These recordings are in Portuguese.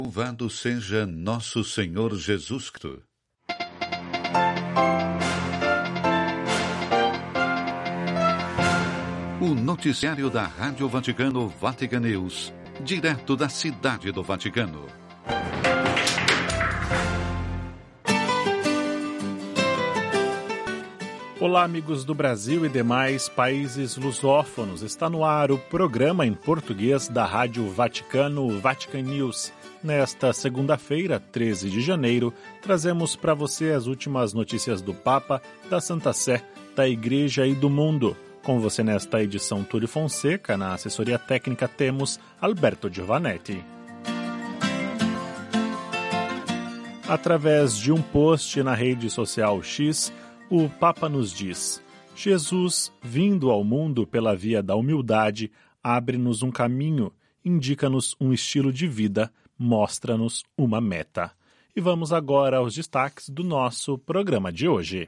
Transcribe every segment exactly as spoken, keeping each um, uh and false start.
Louvado seja nosso Senhor Jesus Cristo. O noticiário da Rádio Vaticano Vatican News, direto da Cidade do Vaticano. Olá, amigos do Brasil e demais países lusófonos. Está no ar o programa em português da Rádio Vaticano Vatican News. Nesta segunda-feira, treze de janeiro, trazemos para você as últimas notícias do Papa, da Santa Sé, da Igreja e do mundo. Com você nesta edição, Túlio Fonseca. Na assessoria técnica temos Alberto Giovanetti. Através de um post na rede social X, o Papa nos diz: Jesus, vindo ao mundo pela via da humildade, abre-nos um caminho, indica-nos um estilo de vida, mostra-nos uma meta. E vamos agora aos destaques do nosso programa de hoje.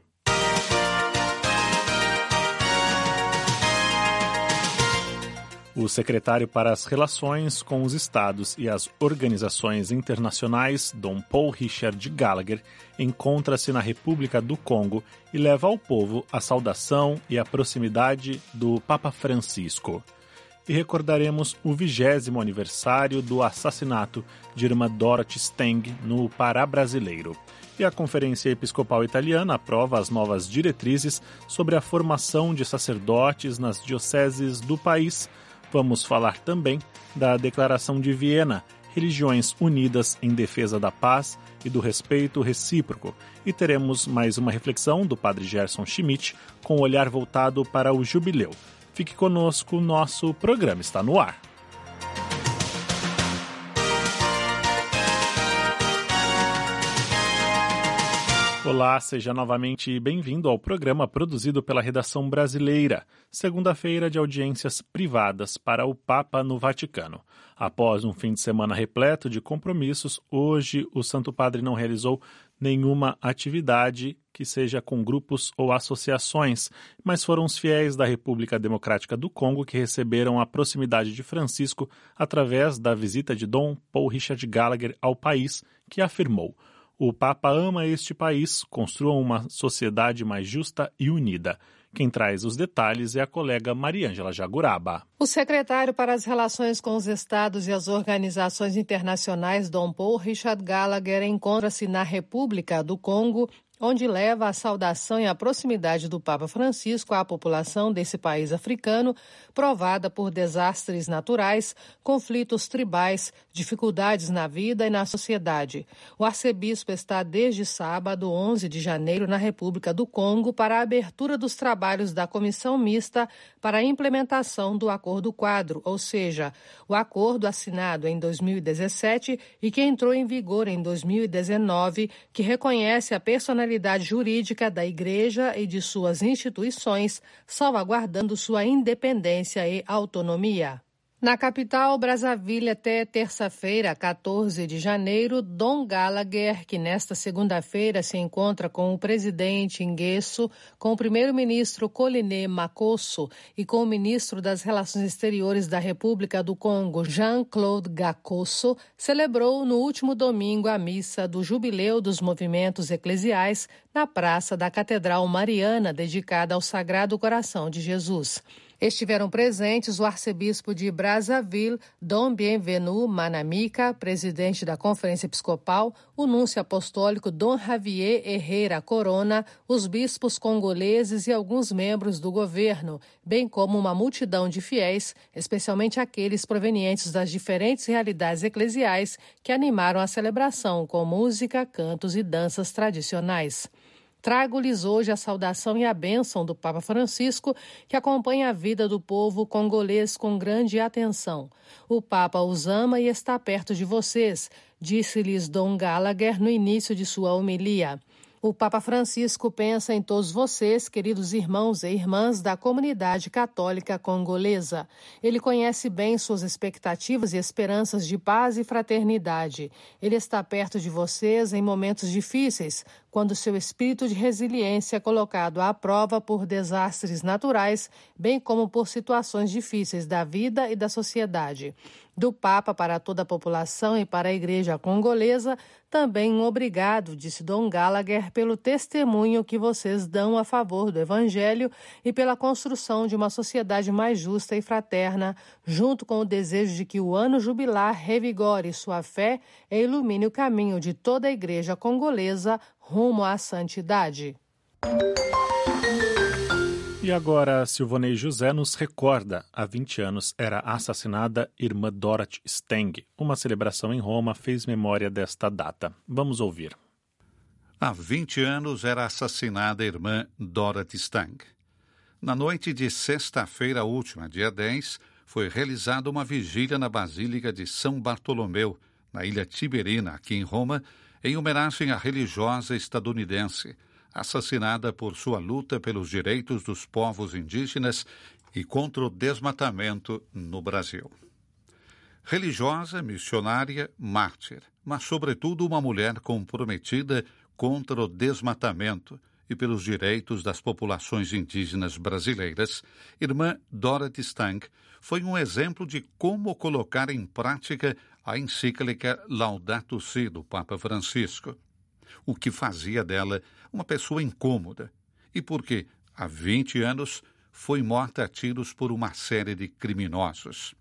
O secretário para as Relações com os Estados e as Organizações Internacionais, Dom Paul Richard Gallagher, encontra-se na República do Congo e leva ao povo a saudação e a proximidade do Papa Francisco. E recordaremos o vigésimo aniversário do assassinato de irmã Dorothy Steng no Pará brasileiro. E a Conferência Episcopal Italiana aprova as novas diretrizes sobre a formação de sacerdotes nas dioceses do país. Vamos falar também da Declaração de Viena, Religiões Unidas em Defesa da Paz e do Respeito Recíproco. E teremos mais uma reflexão do Padre Gerson Schmidt, com o olhar voltado para o jubileu. Fique conosco, nosso programa está no ar. Olá, seja novamente bem-vindo ao programa produzido pela Redação Brasileira, segunda-feira de audiências privadas para o Papa no Vaticano. Após um fim de semana repleto de compromissos, hoje o Santo Padre não realizou nenhuma atividade que seja com grupos ou associações, mas foram os fiéis da República Democrática do Congo que receberam a proximidade de Francisco através da visita de Dom Paul Richard Gallagher ao país, que afirmou: o Papa ama este país, construam uma sociedade mais justa e unida. Quem traz os detalhes é a colega Mariângela Jaguraba. O secretário para as Relações com os Estados e as Organizações Internacionais, Dom Paul Richard Gallagher, encontra-se na República do Congo, onde leva a saudação e a proximidade do Papa Francisco à população desse país africano, provada por desastres naturais, conflitos tribais, dificuldades na vida e na sociedade. O arcebispo está desde sábado, onze de janeiro, na República do Congo para a abertura dos trabalhos da Comissão Mista para a implementação do Acordo Quadro, ou seja, o acordo assinado em dois mil e dezessete e que entrou em vigor em dois mil e dezenove, que reconhece a personalidade jurídica da Igreja e de suas instituições, salvaguardando sua independência e autonomia. Na capital, Brazzaville, até terça-feira, quatorze de janeiro, Dom Gallagher, que nesta segunda-feira se encontra com o presidente Nguesso, com o primeiro-ministro Coliné Makosso e com o ministro das Relações Exteriores da República do Congo, Jean-Claude Gakosso, celebrou no último domingo a missa do Jubileu dos Movimentos Eclesiais na Praça da Catedral Mariana, dedicada ao Sagrado Coração de Jesus. Estiveram presentes o arcebispo de Brazzaville, Dom Bienvenu Manamika, presidente da Conferência Episcopal, o núncio apostólico Dom Javier Herrera Corona, os bispos congoleses e alguns membros do governo, bem como uma multidão de fiéis, especialmente aqueles provenientes das diferentes realidades eclesiais que animaram a celebração com música, cantos e danças tradicionais. Trago-lhes hoje a saudação e a bênção do Papa Francisco, que acompanha a vida do povo congolês com grande atenção. O Papa os ama e está perto de vocês, disse-lhes Dom Gallagher no início de sua homilia. O Papa Francisco pensa em todos vocês, queridos irmãos e irmãs da comunidade católica congolesa. Ele conhece bem suas expectativas e esperanças de paz e fraternidade. Ele está perto de vocês em momentos difíceis, quando seu espírito de resiliência é colocado à prova por desastres naturais, bem como por situações difíceis da vida e da sociedade. Do Papa para toda a população e para a Igreja congolesa, também um obrigado, disse Dom Gallagher, pelo testemunho que vocês dão a favor do Evangelho e pela construção de uma sociedade mais justa e fraterna, junto com o desejo de que o ano jubilar revigore sua fé e ilumine o caminho de toda a Igreja congolesa rumo à santidade. E agora, Silvonei José nos recorda, há vinte anos era assassinada irmã Dorothy Stang. Uma celebração em Roma fez memória desta data. Vamos ouvir. Há vinte anos era assassinada a irmã Dorothy Stang. Na noite de sexta-feira última, dia dez, foi realizada uma vigília na Basílica de São Bartolomeu, na Ilha Tiberina, aqui em Roma, em homenagem à religiosa estadunidense, assassinada por sua luta pelos direitos dos povos indígenas e contra o desmatamento no Brasil. Religiosa, missionária, mártir, mas sobretudo uma mulher comprometida contra o desmatamento e pelos direitos das populações indígenas brasileiras, irmã Dorothy Stang foi um exemplo de como colocar em prática a encíclica Laudato Si do Papa Francisco, o que fazia dela uma pessoa incômoda, e porque, há vinte anos, foi morta a tiros por uma série de criminosos.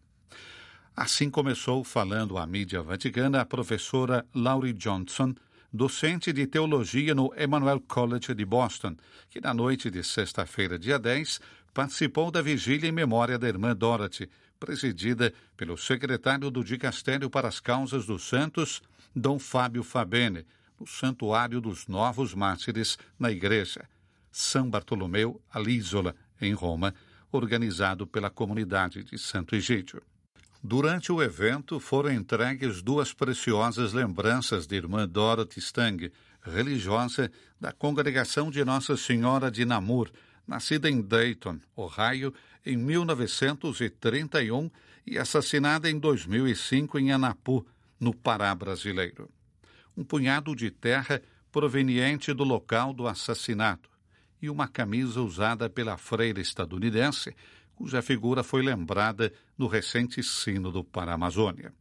Assim começou falando à mídia vaticana a professora Laurie Johnson, docente de teologia no Emmanuel College de Boston, que na noite de sexta-feira, dia dez, participou da vigília em memória da irmã Dorothy, presidida pelo secretário do Dicastério para as Causas dos Santos, Dom Fábio Fabene, no Santuário dos Novos Mártires, na Igreja São Bartolomeu all'Isola, em Roma, organizado pela comunidade de Santo Egídio. Durante o evento, foram entregues duas preciosas lembranças de irmã Dorothy Stang, religiosa da Congregação de Nossa Senhora de Namur, nascida em Dayton, Ohio, em mil novecentos e trinta e um e assassinada em dois mil e cinco em Anapu, no Pará brasileiro. Um punhado de terra proveniente do local do assassinato e uma camisa usada pela freira estadunidense, cuja figura foi lembrada no recente sino do Pará-Amazônia.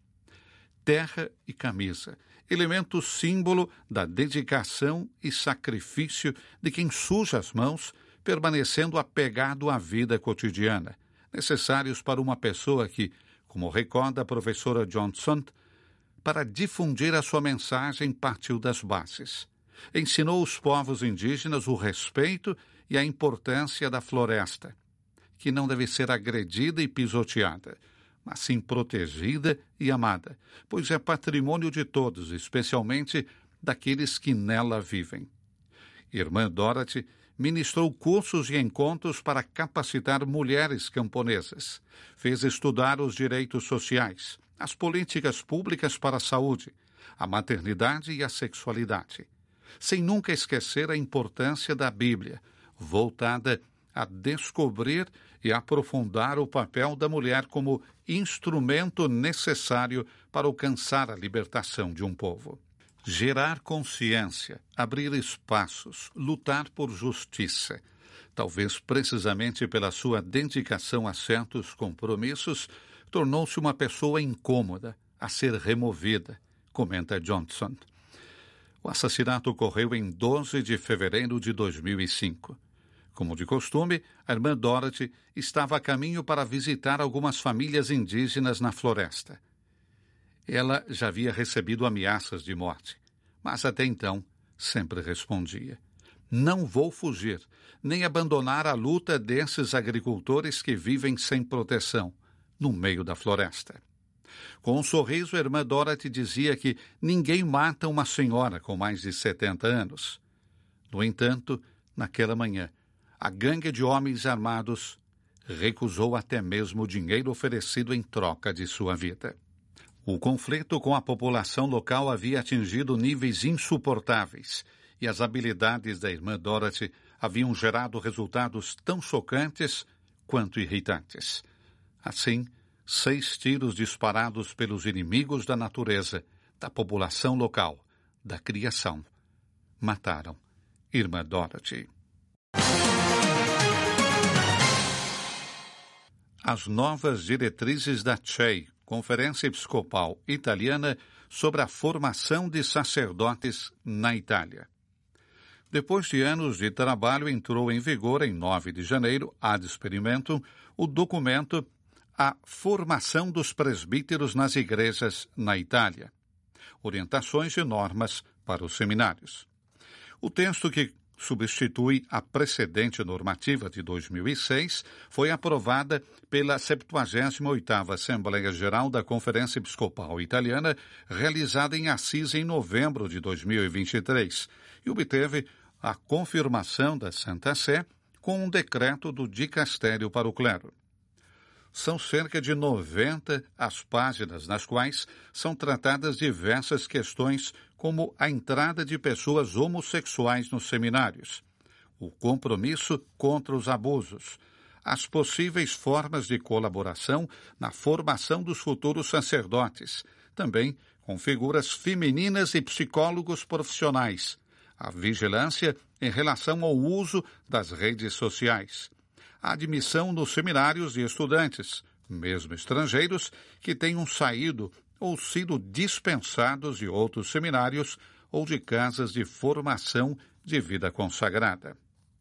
Terra e camisa, elemento símbolo da dedicação e sacrifício de quem suja as mãos, permanecendo apegado à vida cotidiana, necessários para uma pessoa que, como recorda a professora Johnson, para difundir a sua mensagem partiu das bases. Ensinou os povos indígenas o respeito e a importância da floresta, que não deve ser agredida e pisoteada, mas sim protegida e amada, pois é patrimônio de todos, especialmente daqueles que nela vivem. Irmã Dorothy ministrou cursos e encontros para capacitar mulheres camponesas, fez estudar os direitos sociais, as políticas públicas para a saúde, a maternidade e a sexualidade, sem nunca esquecer a importância da Bíblia, voltada a descobrir e aprofundar o papel da mulher como instrumento necessário para alcançar a libertação de um povo. Gerar consciência, abrir espaços, lutar por justiça. Talvez precisamente pela sua dedicação a certos compromissos, tornou-se uma pessoa incômoda, a ser removida, comenta Johnson. O assassinato ocorreu em doze de fevereiro de dois mil e cinco. Como de costume, a irmã Dorothy estava a caminho para visitar algumas famílias indígenas na floresta. Ela já havia recebido ameaças de morte, mas até então sempre respondia: não vou fugir, nem abandonar a luta desses agricultores que vivem sem proteção, no meio da floresta. Com um sorriso, a irmã Dorothy dizia que ninguém mata uma senhora com mais de setenta anos. No entanto, naquela manhã, a gangue de homens armados recusou até mesmo o dinheiro oferecido em troca de sua vida. O conflito com a população local havia atingido níveis insuportáveis e as habilidades da irmã Dorothy haviam gerado resultados tão chocantes quanto irritantes. Assim, seis tiros disparados pelos inimigos da natureza, da população local, da criação, mataram Irmã Dorothy. As novas diretrizes da C E I, Conferência Episcopal Italiana, sobre a formação de sacerdotes na Itália. Depois de anos de trabalho, entrou em vigor em nove de janeiro, ad experimentum, o documento A Formação dos Presbíteros nas Igrejas na Itália. Orientações e normas para os seminários. O texto, que substitui a precedente normativa de dois mil e seis, foi aprovada pela septuagésima oitava Assembleia Geral da Conferência Episcopal Italiana, realizada em Assis em novembro de dois mil e vinte e três, e obteve a confirmação da Santa Sé com um decreto do Dicastério para o Clero. São cerca de noventa as páginas nas quais são tratadas diversas questões, como a entrada de pessoas homossexuais nos seminários, o compromisso contra os abusos, as possíveis formas de colaboração na formação dos futuros sacerdotes, também com figuras femininas e psicólogos profissionais, a vigilância em relação ao uso das redes sociais, a admissão nos seminários de estudantes, mesmo estrangeiros, que tenham saído ou sido dispensados de outros seminários ou de casas de formação de vida consagrada.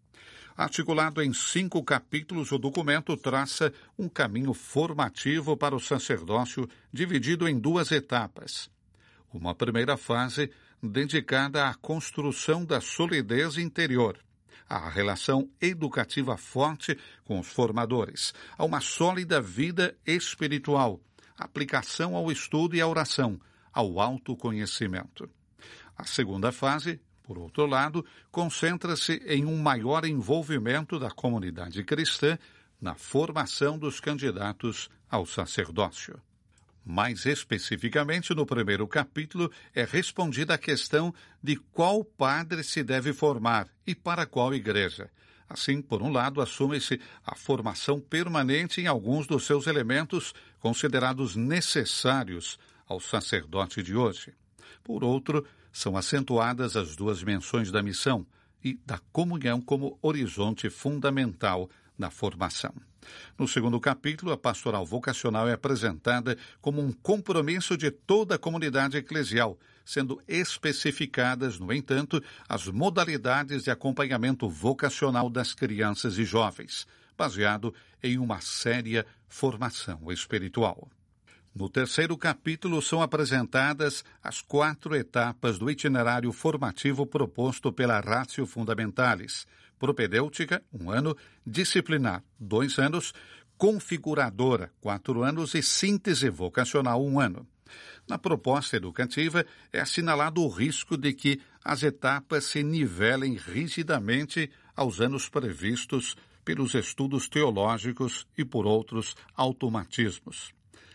Articulado em cinco capítulos, o documento traça um caminho formativo para o sacerdócio dividido em duas etapas. Uma primeira fase dedicada à construção da solidez interior, à relação educativa forte com os formadores, a uma sólida vida espiritual, aplicação ao estudo e à oração, ao autoconhecimento. A segunda fase, por outro lado, concentra-se em um maior envolvimento da comunidade cristã na formação dos candidatos ao sacerdócio. Mais especificamente, no primeiro capítulo, é respondida a questão de qual padre se deve formar e para qual igreja. Assim, por um lado, assume-se a formação permanente em alguns dos seus elementos considerados necessários ao sacerdote de hoje. Por outro, são acentuadas as duas menções da missão e da comunhão como horizonte fundamental da formação. No segundo capítulo, a pastoral vocacional é apresentada como um compromisso de toda a comunidade eclesial, sendo especificadas, no entanto, as modalidades de acompanhamento vocacional das crianças e jovens, baseado em uma séria formação espiritual. No terceiro capítulo, são apresentadas as quatro etapas do itinerário formativo proposto pela Ratio Fundamentalis: propedêutica, um ano; disciplinar, dois anos; configuradora, quatro anos; e síntese vocacional, um ano. Na proposta educativa, é assinalado o risco de que as etapas se nivelem rigidamente aos anos previstos pelos estudos teológicos e por outros automatismos.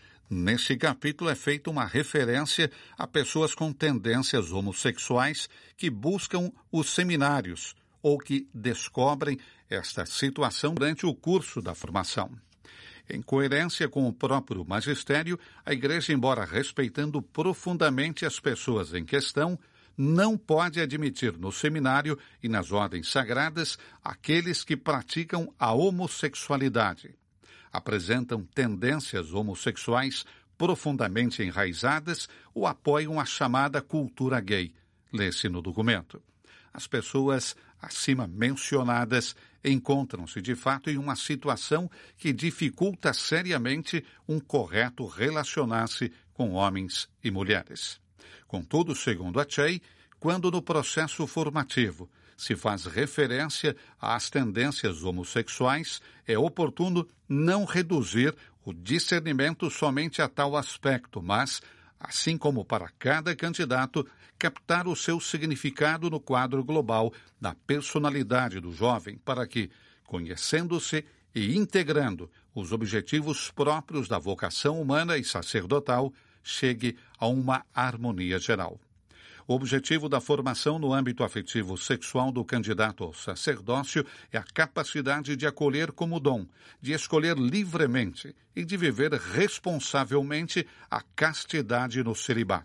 Nesse capítulo é feita uma referência a pessoas com tendências homossexuais que buscam os seminários ou que descobrem esta situação durante o curso da formação. Em coerência com o próprio magistério, a Igreja, embora respeitando profundamente as pessoas em questão, não pode admitir no seminário e nas ordens sagradas aqueles que praticam a homossexualidade, apresentam tendências homossexuais profundamente enraizadas ou apoiam a chamada cultura gay, lê-se no documento. As pessoas acima mencionadas encontram-se, de fato, em uma situação que dificulta seriamente um correto relacionar-se com homens e mulheres. Contudo, segundo a C E I, quando no processo formativo se faz referência às tendências homossexuais, é oportuno não reduzir o discernimento somente a tal aspecto, mas, assim como para cada candidato, captar o seu significado no quadro global da personalidade do jovem, para que, conhecendo-se e integrando os objetivos próprios da vocação humana e sacerdotal, chegue a uma harmonia geral. O objetivo da formação no âmbito afetivo sexual do candidato ao sacerdócio é a capacidade de acolher como dom, de escolher livremente e de viver responsavelmente a castidade no celibato.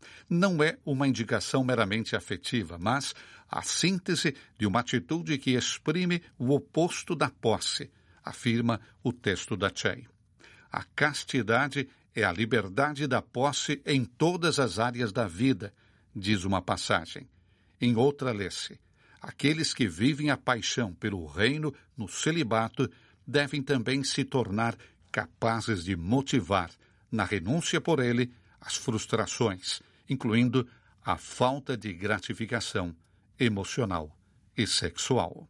Não é uma indicação meramente afetiva, mas a síntese de uma atitude que exprime o oposto da posse, afirma o texto da Chey. A castidade é a liberdade da posse em todas as áreas da vida, diz uma passagem. Em outra lê-se: aqueles que vivem a paixão pelo reino no celibato devem também se tornar capazes de motivar, na renúncia por ele, as frustrações, incluindo a falta de gratificação emocional e sexual.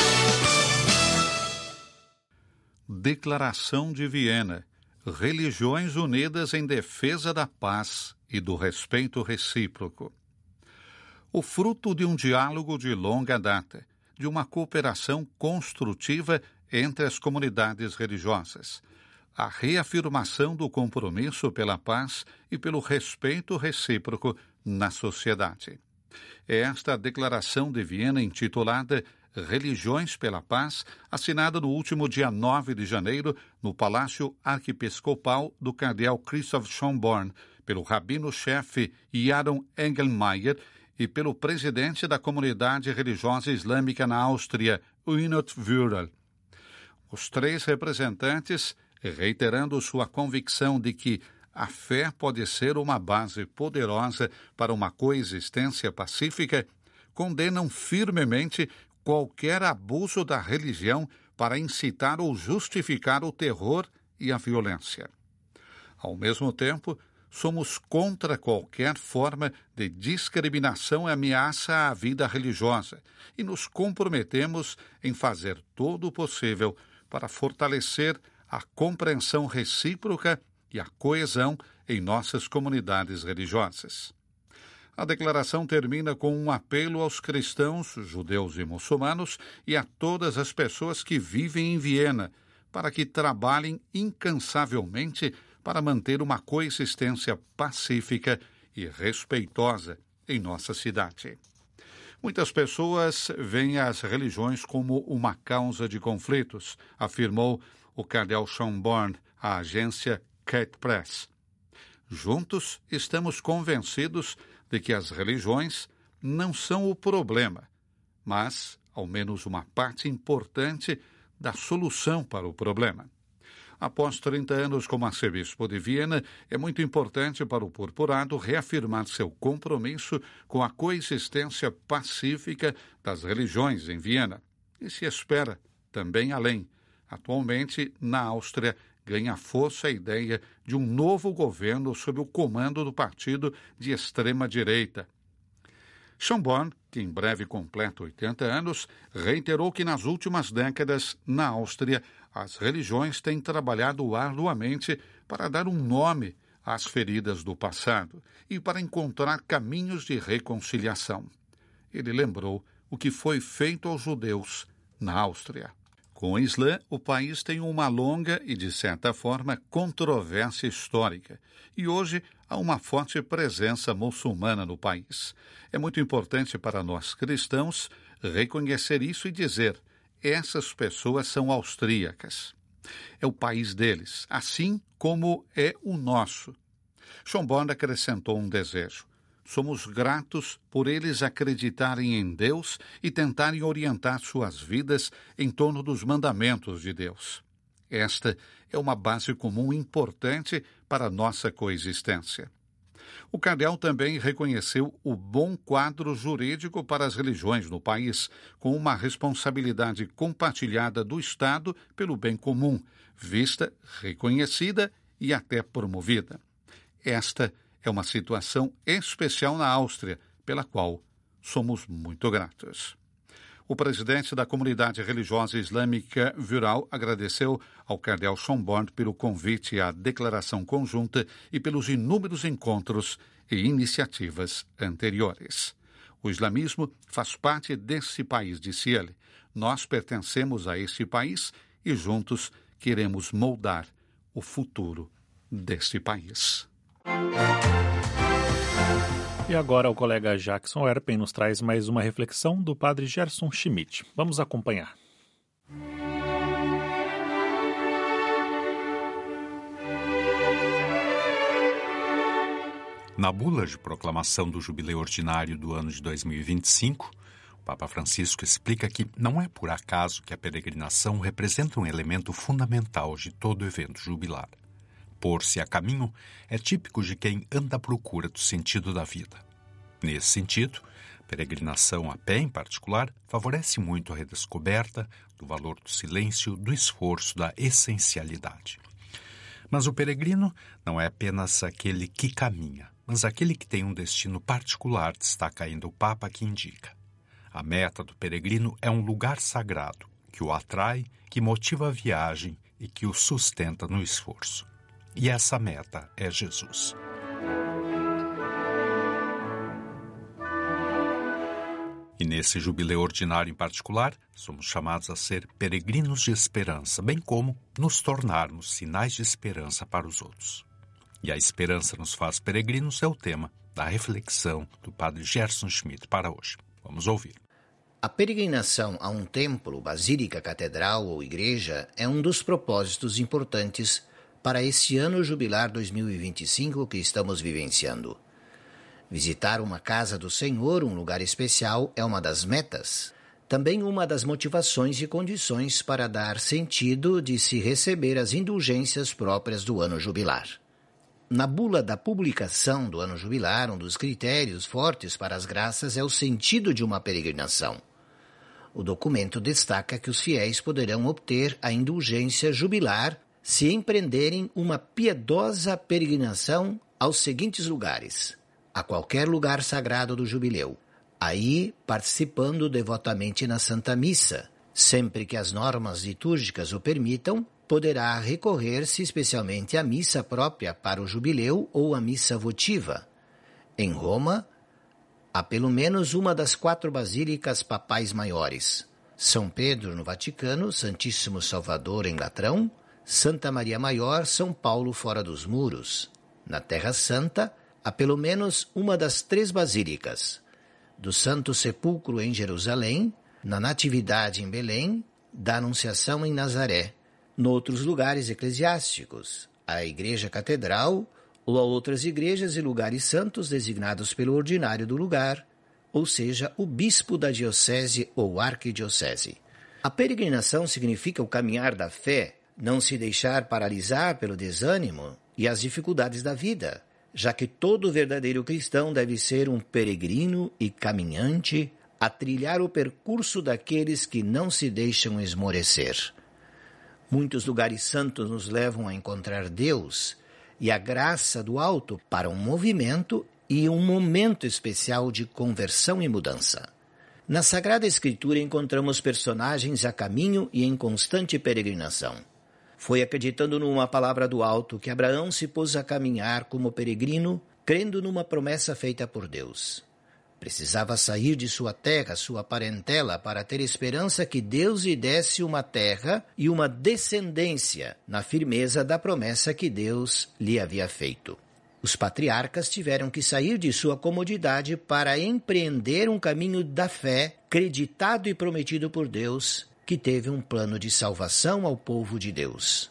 Declaração de Viena. Religiões unidas em defesa da paz e do respeito recíproco. O fruto de um diálogo de longa data, de uma cooperação construtiva entre as comunidades religiosas, a reafirmação do compromisso pela paz e pelo respeito recíproco na sociedade. É esta a Declaração de Viena intitulada Religiões pela Paz, assinada no último dia nove de janeiro no Palácio Arquiepiscopal do Cardeal Christoph Schönborn, pelo rabino-chefe Yaron Engelmayer e pelo presidente da Comunidade Religiosa Islâmica na Áustria, Winot Würel. Os três representantes, reiterando sua convicção de que a fé pode ser uma base poderosa para uma coexistência pacífica, condenam firmemente qualquer abuso da religião para incitar ou justificar o terror e a violência. Ao mesmo tempo, somos contra qualquer forma de discriminação e ameaça à vida religiosa e nos comprometemos em fazer todo o possível para fortalecer a compreensão recíproca e a coesão em nossas comunidades religiosas. A declaração termina com um apelo aos cristãos, judeus e muçulmanos e a todas as pessoas que vivem em Viena para que trabalhem incansavelmente para manter uma coexistência pacífica e respeitosa em nossa cidade. Muitas pessoas veem as religiões como uma causa de conflitos, afirmou o cardeal Schönborn à agência Kate Press. Juntos, estamos convencidos de que as religiões não são o problema, mas, ao menos, uma parte importante da solução para o problema. Após trinta anos como arcebispo de Viena, é muito importante para o purpurado reafirmar seu compromisso com a coexistência pacífica das religiões em Viena. E se espera também além. Atualmente, na Áustria, ganha força a ideia de um novo governo sob o comando do partido de extrema-direita. Schönborn, que em breve completa oitenta anos, reiterou que nas últimas décadas, na Áustria, as religiões têm trabalhado arduamente para dar um nome às feridas do passado e para encontrar caminhos de reconciliação. Ele lembrou o que foi feito aos judeus na Áustria. Com o Islã, o país tem uma longa e, de certa forma, controvérsia histórica, e hoje há uma forte presença muçulmana no país. É muito importante para nós cristãos reconhecer isso e dizer: essas pessoas são austríacas. É o país deles, assim como é o nosso. Schönborn acrescentou um desejo: somos gratos por eles acreditarem em Deus e tentarem orientar suas vidas em torno dos mandamentos de Deus. Esta é uma base comum importante para nossa coexistência. O cardeal também reconheceu o bom quadro jurídico para as religiões no país, com uma responsabilidade compartilhada do Estado pelo bem comum, vista, reconhecida e até promovida. Esta é uma situação especial na Áustria, pela qual somos muito gratos. O presidente da Comunidade Religiosa Islâmica Würel agradeceu ao cardeal Schönborn pelo convite à declaração conjunta e pelos inúmeros encontros e iniciativas anteriores. O islamismo faz parte desse país, disse ele. Nós pertencemos a esse país e juntos queremos moldar o futuro deste país. E agora o colega Jackson Erpen nos traz mais uma reflexão do padre Gerson Schmidt. Vamos acompanhar. Na bula de proclamação do Jubileu Ordinário do ano de dois mil e vinte e cinco, o Papa Francisco explica que não é por acaso que a peregrinação representa um elemento fundamental de todo evento jubilar. Pôr-se a caminho é típico de quem anda à procura do sentido da vida. Nesse sentido, peregrinação a pé, em particular, favorece muito a redescoberta do valor do silêncio, do esforço, da essencialidade. Mas o peregrino não é apenas aquele que caminha, mas aquele que tem um destino particular, destaca ainda o Papa, que indica. A meta do peregrino é um lugar sagrado, que o atrai, que motiva a viagem e que o sustenta no esforço. E essa meta é Jesus. E nesse jubileu ordinário em particular, somos chamados a ser peregrinos de esperança, bem como nos tornarmos sinais de esperança para os outros. E a esperança nos faz peregrinos é o tema da reflexão do padre Gerson Schmidt para hoje. Vamos ouvir. A peregrinação a um templo, basílica, catedral ou igreja é um dos propósitos importantes para esse ano jubilar dois mil e vinte e cinco que estamos vivenciando. Visitar uma casa do Senhor, um lugar especial, é uma das metas. Também uma das motivações e condições para dar sentido de se receber as indulgências próprias do ano jubilar. Na bula da publicação do ano jubilar, um dos critérios fortes para as graças é o sentido de uma peregrinação. O documento destaca que os fiéis poderão obter a indulgência jubilar se empreenderem uma piedosa peregrinação aos seguintes lugares: a qualquer lugar sagrado do jubileu, aí participando devotamente na Santa Missa, sempre que as normas litúrgicas o permitam, poderá recorrer-se especialmente à missa própria para o jubileu ou à missa votiva. Em Roma, há pelo menos uma das quatro basílicas papais maiores: São Pedro no Vaticano, Santíssimo Salvador em Latrão, Santa Maria Maior, São Paulo fora dos muros. Na Terra Santa, há pelo menos uma das três basílicas: do Santo Sepulcro em Jerusalém, na Natividade em Belém, da Anunciação em Nazaré. Noutros lugares eclesiásticos, a Igreja Catedral ou a outras igrejas e lugares santos designados pelo ordinário do lugar, ou seja, o bispo da diocese ou arquidiocese. A peregrinação significa o caminhar da fé, não se deixar paralisar pelo desânimo e as dificuldades da vida, já que todo verdadeiro cristão deve ser um peregrino e caminhante a trilhar o percurso daqueles que não se deixam esmorecer. Muitos lugares santos nos levam a encontrar Deus e a graça do alto para um movimento e um momento especial de conversão e mudança. Na Sagrada Escritura encontramos personagens a caminho e em constante peregrinação. Foi acreditando numa palavra do alto que Abraão se pôs a caminhar como peregrino, crendo numa promessa feita por Deus. Precisava sair de sua terra, sua parentela, para ter esperança que Deus lhe desse uma terra e uma descendência, na firmeza da promessa que Deus lhe havia feito. Os patriarcas tiveram que sair de sua comodidade para empreender um caminho da fé, creditado e prometido por Deus, que teve um plano de salvação ao povo de Deus.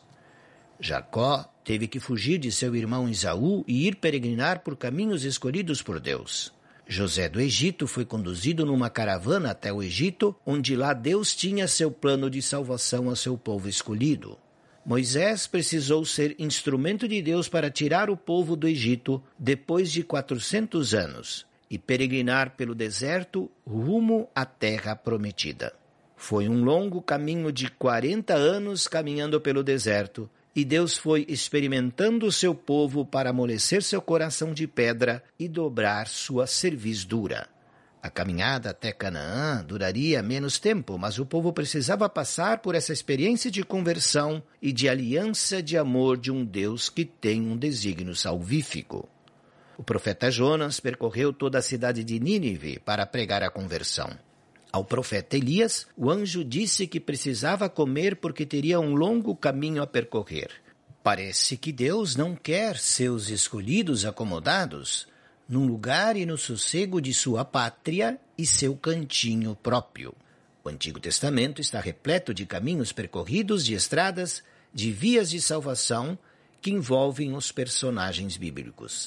Jacó teve que fugir de seu irmão Esaú e ir peregrinar por caminhos escolhidos por Deus. José do Egito foi conduzido numa caravana até o Egito, onde lá Deus tinha seu plano de salvação a seu povo escolhido. Moisés precisou ser instrumento de Deus para tirar o povo do Egito depois de quatrocentos anos e peregrinar pelo deserto rumo à terra prometida. Foi um longo caminho de quarenta anos caminhando pelo deserto, e Deus foi experimentando o seu povo para amolecer seu coração de pedra e dobrar sua cerviz dura. A caminhada até Canaã duraria menos tempo, mas o povo precisava passar por essa experiência de conversão e de aliança de amor de um Deus que tem um desígnio salvífico. O profeta Jonas percorreu toda a cidade de Nínive para pregar a conversão. Ao profeta Elias, o anjo disse que precisava comer porque teria um longo caminho a percorrer. Parece que Deus não quer seus escolhidos acomodados num lugar e no sossego de sua pátria e seu cantinho próprio. O Antigo Testamento está repleto de caminhos percorridos, de estradas, de vias de salvação que envolvem os personagens bíblicos.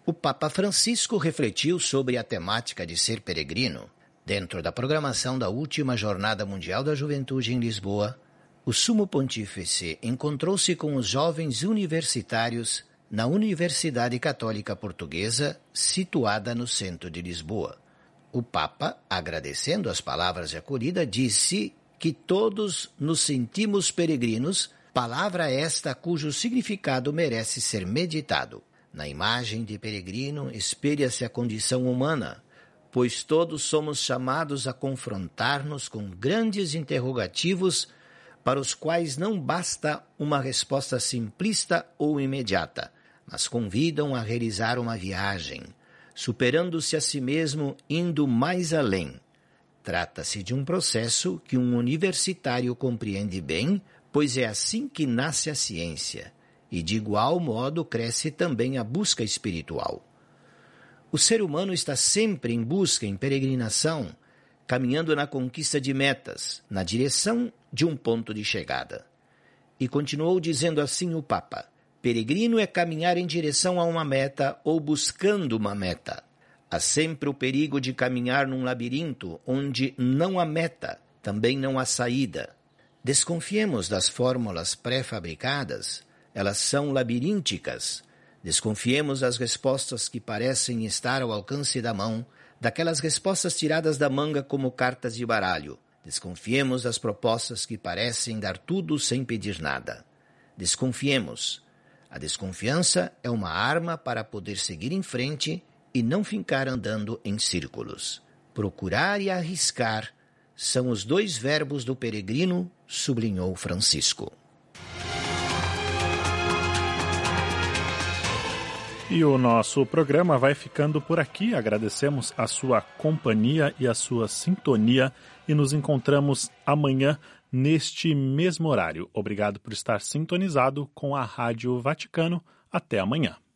O Papa Francisco refletiu sobre a temática de ser peregrino. Dentro da programação da última Jornada Mundial da Juventude em Lisboa, o Sumo Pontífice encontrou-se com os jovens universitários na Universidade Católica Portuguesa, situada no centro de Lisboa. O Papa, agradecendo as palavras de acolhida, disse que todos nos sentimos peregrinos, palavra esta cujo significado merece ser meditado. Na imagem de peregrino espelha-se a condição humana, pois todos somos chamados a confrontar-nos com grandes interrogativos para os quais não basta uma resposta simplista ou imediata, mas convidam a realizar uma viagem, superando-se a si mesmo, indo mais além. Trata-se de um processo que um universitário compreende bem, pois é assim que nasce a ciência, e de igual modo cresce também a busca espiritual. O ser humano está sempre em busca, em peregrinação, caminhando na conquista de metas, na direção de um ponto de chegada. E continuou dizendo assim o Papa: peregrino é caminhar em direção a uma meta ou buscando uma meta. Há sempre o perigo de caminhar num labirinto onde não há meta, também não há saída. Desconfiemos das fórmulas pré-fabricadas, elas são labirínticas. Desconfiemos das respostas que parecem estar ao alcance da mão, daquelas respostas tiradas da manga como cartas de baralho. Desconfiemos das propostas que parecem dar tudo sem pedir nada. Desconfiemos. A desconfiança é uma arma para poder seguir em frente e não ficar andando em círculos. Procurar e arriscar são os dois verbos do peregrino, sublinhou Francisco. E o nosso programa vai ficando por aqui. Agradecemos a sua companhia e a sua sintonia e nos encontramos amanhã neste mesmo horário. Obrigado por estar sintonizado com a Rádio Vaticano. Até amanhã.